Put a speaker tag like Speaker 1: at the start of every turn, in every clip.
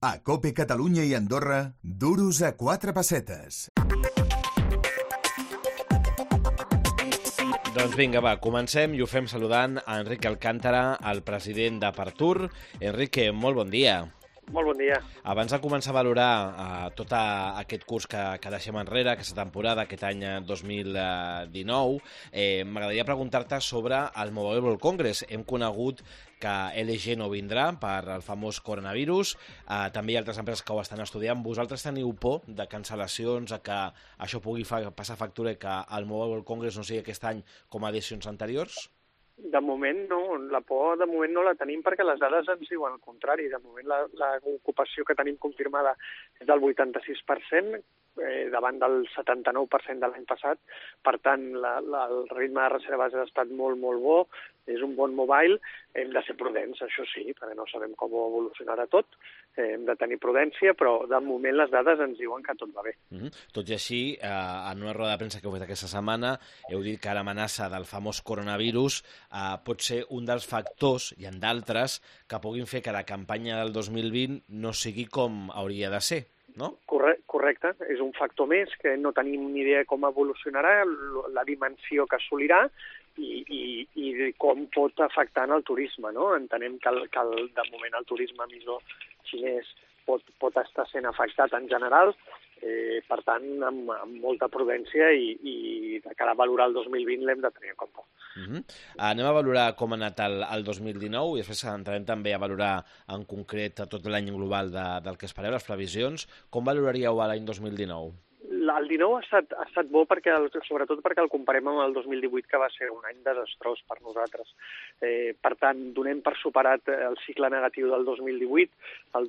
Speaker 1: A COPE Catalunya i Andorra, duros a 4 pessetes.
Speaker 2: Doncs vinga, va, comencem i ho fem saludant a Enrique Alcántara, el president d'Apertur. Enrique, molt bon dia.
Speaker 3: Molt bon dia.
Speaker 2: Abans de començar a valorar tot aquest curs que deixem enrere, aquesta temporada, aquest any 2019, m'agradaria preguntar-te sobre el Mobile World Congress. Hem conegut que LG no vindrà per el famós coronavirus. També hi ha altres empreses que ho estan estudiant. Vosaltres teniu por de cancel·lacions, que això pugui passar factura i que el Mobile World Congress no sigui aquest any com a edicions anteriors?
Speaker 3: De moment no, la por de moment no la tenim perquè les dades ens diuen el contrari. De moment l'ocupació que tenim confirmada és del 86%, davant del 79% de l'any passat. Per tant, el ritme de reserves ha estat molt, molt bo, és un bon mobile. Hem de ser prudents, això sí, perquè no sabem com evolucionarà tot. Hem de tenir prudència, però de moment les dades ens diuen que tot va bé.
Speaker 2: Tot i així, en una roda de premsa que heu fet aquesta setmana, heu dit que l'amenaça del famós coronavirus pot ser un dels factors, i en d'altres, que puguin fer que la campanya del 2020 no sigui com hauria de ser, no?
Speaker 3: Correcte, és un factor més que no tenim ni idea com evolucionarà, la dimensió que assolirà i com pot afectar en el turisme, no? Entenem que de moment el turisme emissor xinès pot estar sent afectat en general, per tant, amb molta prudència i de cara a valorar el 2020 l'hem de tenir en compte.
Speaker 2: Anem a valorar com ha anat el 2019 i després entrarem també a valorar en concret tot l'any global del que espereu, les previsions. Com valoraríeu l'any 2019?
Speaker 3: El 19 ha estat bo sobretot perquè el comparem amb el 2018, que va ser un any desastrós per nosaltres. Per tant, donem per superat el cicle negatiu del 2018. El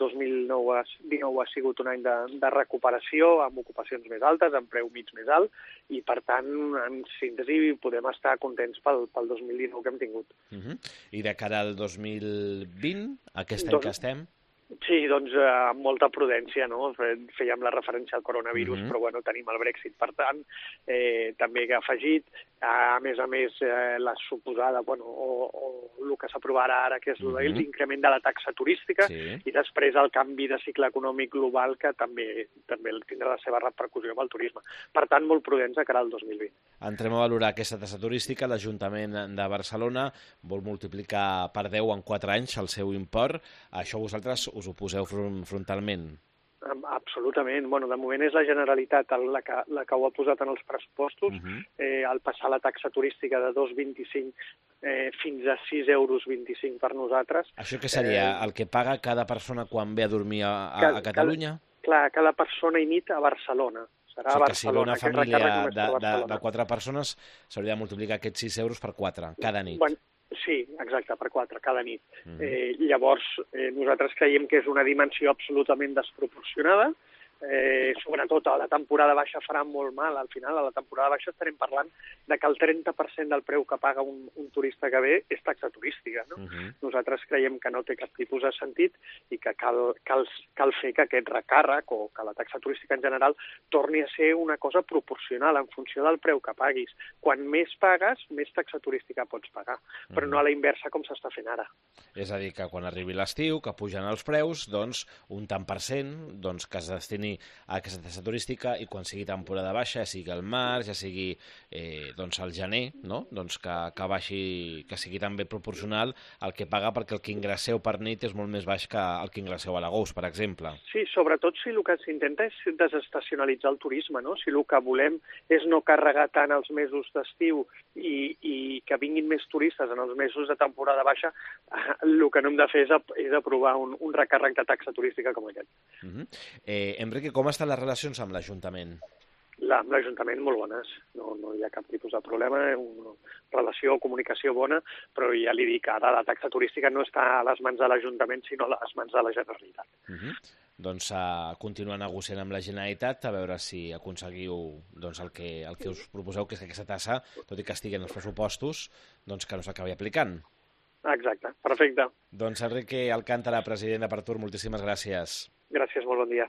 Speaker 3: 2019 ha sigut un any de recuperació, amb ocupacions més altes, amb preu mig més alt, i per tant, en síntesi, podem estar contents pel 2019 que hem tingut.
Speaker 2: I de cara al 2020, aquest any que estem?
Speaker 3: Sí, doncs amb molta prudència, no? Fèiem la referència al coronavirus, però bueno, tenim el Brexit, per tant, també que ha afegit, a més, la suposada, o el que s'aprovarà ara, que és l'increment de la taxa turística, i després el canvi de cicle econòmic global, que també tindrà la seva repercussió amb el turisme. Per tant, molt prudents de cara al 2020.
Speaker 2: Entrem a valorar aquesta taxa turística. L'Ajuntament de Barcelona vol multiplicar per 10 en 4 anys el seu import. Això vosaltres us ho poseu frontalment?
Speaker 3: Absolutament. Bueno, de moment és la Generalitat la que ho ha posat en els pressupostos, al passar la taxa turística de 2,25 fins a 6,25 euros per nosaltres.
Speaker 2: Això què seria? El que paga cada persona quan ve a dormir a Catalunya?
Speaker 3: Clar, cada persona i nit a Barcelona. Serà a Barcelona.
Speaker 2: Si ve una família de 4 persones, s'hauria de multiplicar aquests 6 euros per 4 cada nit.
Speaker 3: Sí, exacte, per 4, cada nit. Llavors, nosaltres creiem que és una dimensió absolutament desproporcionada, sobretot a la temporada baixa farà molt mal. Al final, a la temporada baixa estarem parlant de que el 30% del preu que paga un turista que ve és taxa turística, no? Nosaltres creiem que no té cap tipus de sentit i que cal fer que aquest recàrrec o que la taxa turística en general torni a ser una cosa proporcional en funció del preu que paguis. Quan més pagues, més taxa turística pots pagar, però no a la inversa com s'està fent ara.
Speaker 2: És a dir, que quan arribi l'estiu, que pugen els preus, doncs un tant per cent que es destini a aquesta taxa turística, i quan sigui temporada baixa, ja sigui al març, ja sigui al gener, no? Doncs que baixi, que sigui també proporcional al que paga, perquè el que ingresseu per nit és molt més baix que el que ingresseu a l'agost, per exemple.
Speaker 3: Sí, sobretot si el que s'intenta és desestacionalitzar el turisme, no? Si el que volem és no carregar tant els mesos d'estiu i que vinguin més turistes en els mesos de temporada baixa, el que no hem de fer és aprovar un recàrrec de taxa turística com aquest.
Speaker 2: Enrique, com estan les relacions amb l'Ajuntament?
Speaker 3: Amb l'Ajuntament molt bones, no hi ha cap tipus de problema, una relació o comunicació bona, però ja li dic, ara la taxa turística no està a les mans de l'Ajuntament, sinó a les mans de la Generalitat.
Speaker 2: Doncs continuar negociant amb la Generalitat a veure si aconseguiu el que us proposeu, que és que aquesta tassa, tot i que estigui en els pressupostos, que no s'acabi aplicant.
Speaker 3: Exacte, perfecte.
Speaker 2: Doncs Enrique Alcántara, president d'Apertur, moltíssimes gràcies.
Speaker 3: Gràcies, molt bon dia.